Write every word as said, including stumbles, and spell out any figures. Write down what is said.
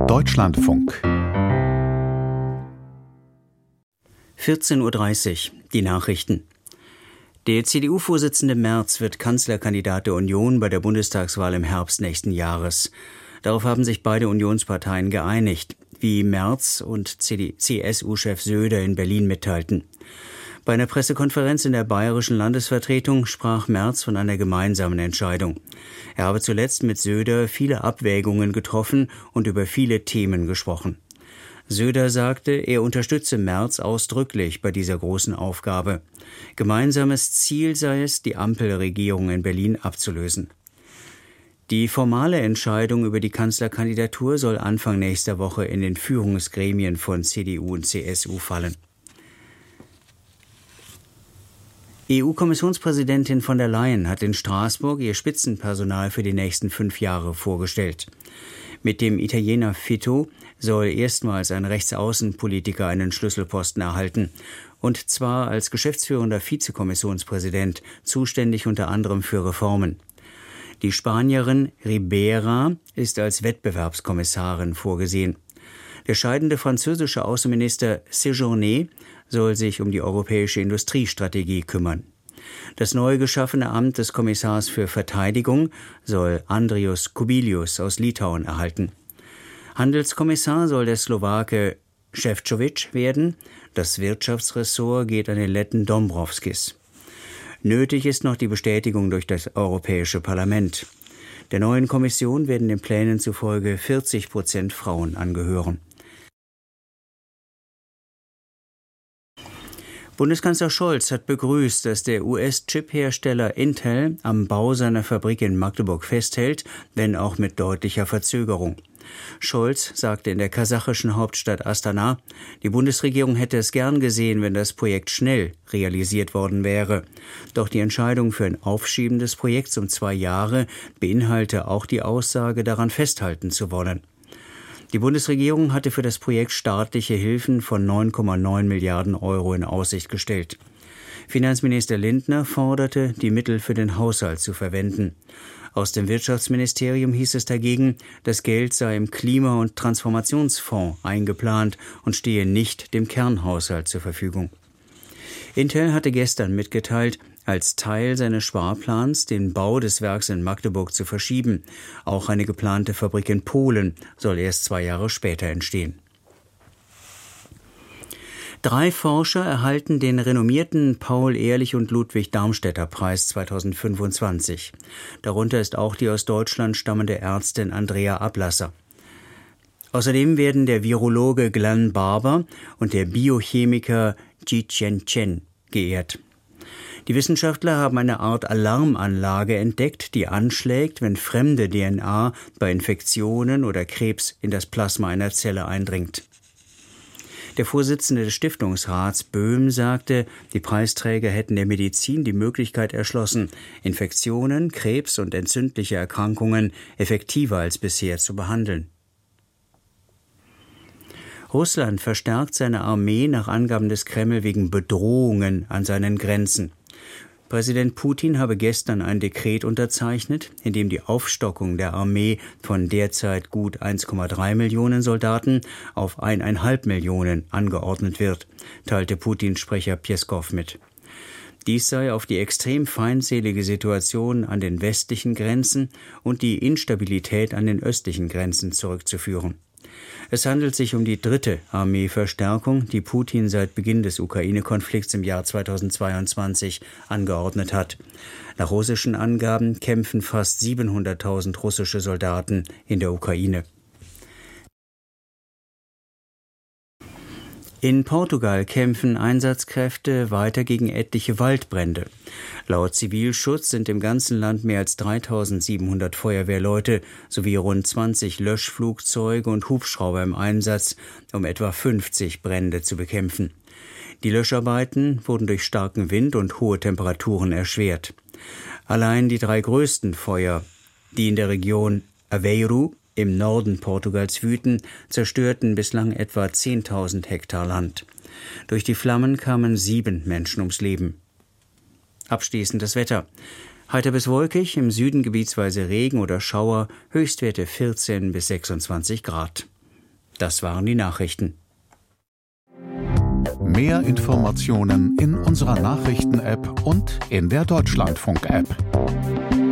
Deutschlandfunk. vierzehn Uhr dreißig, die Nachrichten. Der C D U-Vorsitzende Merz wird Kanzlerkandidat der Union bei der Bundestagswahl im Herbst nächsten Jahres. Darauf haben sich beide Unionsparteien geeinigt, wie Merz und C S U-Chef Söder in Berlin mitteilten. Bei einer Pressekonferenz in der bayerischen Landesvertretung sprach Merz von einer gemeinsamen Entscheidung. Er habe zuletzt mit Söder viele Abwägungen getroffen und über viele Themen gesprochen. Söder sagte, er unterstütze Merz ausdrücklich bei dieser großen Aufgabe. Gemeinsames Ziel sei es, die Ampelregierung in Berlin abzulösen. Die formale Entscheidung über die Kanzlerkandidatur soll Anfang nächster Woche in den Führungsgremien von C D U und C S U fallen. E U-Kommissionspräsidentin von der Leyen hat in Straßburg ihr Spitzenpersonal für die nächsten fünf Jahre vorgestellt. Mit dem Italiener Fitto soll erstmals ein Rechtsaußenpolitiker einen Schlüsselposten erhalten, und zwar als geschäftsführender Vizekommissionspräsident, zuständig unter anderem für Reformen. Die Spanierin Ribera ist als Wettbewerbskommissarin vorgesehen. Der scheidende französische Außenminister Séjourné soll sich um die europäische Industriestrategie kümmern. Das neu geschaffene Amt des Kommissars für Verteidigung soll Andrius Kubilius aus Litauen erhalten. Handelskommissar soll der Slowake Šefčovič werden. Das Wirtschaftsressort geht an den Letten Dombrovskis. Nötig ist noch die Bestätigung durch das Europäische Parlament. Der neuen Kommission werden den Plänen zufolge vierzig Prozent Frauen angehören. Bundeskanzler Scholz hat begrüßt, dass der U S-Chip-Hersteller Intel am Bau seiner Fabrik in Magdeburg festhält, wenn auch mit deutlicher Verzögerung. Scholz sagte in der kasachischen Hauptstadt Astana, die Bundesregierung hätte es gern gesehen, wenn das Projekt schnell realisiert worden wäre. Doch die Entscheidung für ein Aufschieben des Projekts um zwei Jahre beinhalte auch die Aussage, daran festhalten zu wollen. Die Bundesregierung hatte für das Projekt staatliche Hilfen von neun Komma neun Milliarden Euro in Aussicht gestellt. Finanzminister Lindner forderte, die Mittel für den Haushalt zu verwenden. Aus dem Wirtschaftsministerium hieß es dagegen, das Geld sei im Klima- und Transformationsfonds eingeplant und stehe nicht dem Kernhaushalt zur Verfügung. Intel hatte gestern mitgeteilt, als Teil seines Sparplans den Bau des Werks in Magdeburg zu verschieben. Auch eine geplante Fabrik in Polen soll erst zwei Jahre später entstehen. Drei Forscher erhalten den renommierten Paul-Ehrlich- und Ludwig-Darmstädter-Preis zweitausendfünfundzwanzig. Darunter ist auch die aus Deutschland stammende Ärztin Andrea Ablasser. Außerdem werden der Virologe Glenn Barber und der Biochemiker Ji-Chen Chen geehrt. Die Wissenschaftler haben eine Art Alarmanlage entdeckt, die anschlägt, wenn fremde D N A bei Infektionen oder Krebs in das Plasma einer Zelle eindringt. Der Vorsitzende des Stiftungsrats Böhm sagte, die Preisträger hätten der Medizin die Möglichkeit erschlossen, Infektionen, Krebs und entzündliche Erkrankungen effektiver als bisher zu behandeln. Russland verstärkt seine Armee nach Angaben des Kreml wegen Bedrohungen an seinen Grenzen. Präsident Putin habe gestern ein Dekret unterzeichnet, in dem die Aufstockung der Armee von derzeit gut eins Komma drei Millionen Soldaten auf eineinhalb Millionen angeordnet wird, teilte Putins Sprecher Pjeskow mit. Dies sei auf die extrem feindselige Situation an den westlichen Grenzen und die Instabilität an den östlichen Grenzen zurückzuführen. Es handelt sich um die dritte Armeeverstärkung, die Putin seit Beginn des Ukraine-Konflikts im Jahr zweitausendzweiundzwanzig angeordnet hat. Nach russischen Angaben kämpfen fast siebenhunderttausend russische Soldaten in der Ukraine. In Portugal kämpfen Einsatzkräfte weiter gegen etliche Waldbrände. Laut Zivilschutz sind im ganzen Land mehr als dreitausendsiebenhundert Feuerwehrleute sowie rund zwanzig Löschflugzeuge und Hubschrauber im Einsatz, um etwa fünfzig Brände zu bekämpfen. Die Löscharbeiten wurden durch starken Wind und hohe Temperaturen erschwert. Allein die drei größten Feuer, die in der Region Aveiro im Norden Portugals wüten, zerstörten bislang etwa zehntausend Hektar Land. Durch die Flammen kamen sieben Menschen ums Leben. Abschließend das Wetter. Heiter bis wolkig, im Süden gebietsweise Regen oder Schauer, Höchstwerte vierzehn bis sechsundzwanzig Grad. Das waren die Nachrichten. Mehr Informationen in unserer Nachrichten-App und in der Deutschlandfunk-App.